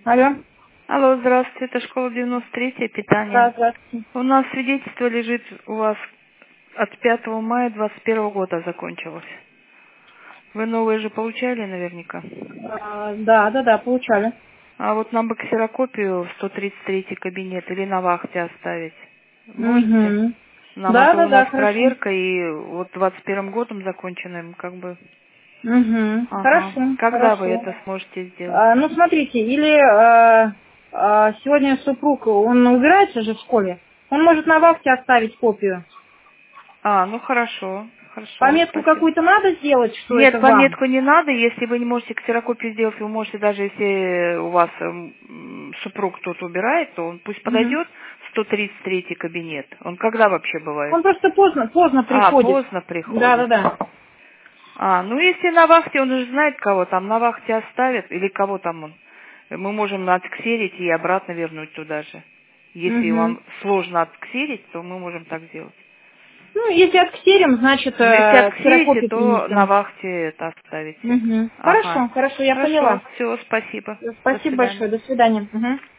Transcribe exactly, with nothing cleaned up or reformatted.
Алло. Алло, здравствуйте, это школа девяносто третья, питание. Да, здравствуйте. У нас свидетельство лежит у вас от пятого мая двадцать первого года закончилось. Вы новые же получали наверняка? А, да, да, да, получали. А вот нам бы ксерокопию в сто тридцать третий кабинет или на вахте оставить. Можете? Угу. Нам Да, это да, у нас да, хорошо. проверка, и вот двадцать первым годом законченным, как бы. Угу. Ага. Хорошо, Когда вы хорошо. это сможете сделать? А, ну, смотрите, или а, а, сегодня супруг, он убирается же в школе, он может на вахте оставить копию. А, ну хорошо, хорошо, Пометку спасибо. какую-то надо сделать, что Нет, это вам? пометку не надо. Если вы не можете ксерокопию сделать, вы можете, даже если у вас эм, м, супруг тут убирает, то он пусть Угу. подойдет в сто тридцать третий кабинет. Он когда вообще бывает? Он просто поздно, поздно А, приходит. поздно Да, да, приходит. да. А, ну если на вахте, он уже знает, кого там на вахте оставит, или кого там он. Мы можем отксерить и обратно вернуть туда же. Если Угу. вам сложно отксерить, то мы можем так сделать. Ну, если отксерим, значит, Но если э, отксерите, ксерокопию то на принесем. вахте это оставите. Угу. Ага. Хорошо, хорошо, я Хорошо, поняла. все, спасибо. До Спасибо свидания. большое, до свидания. Мгм.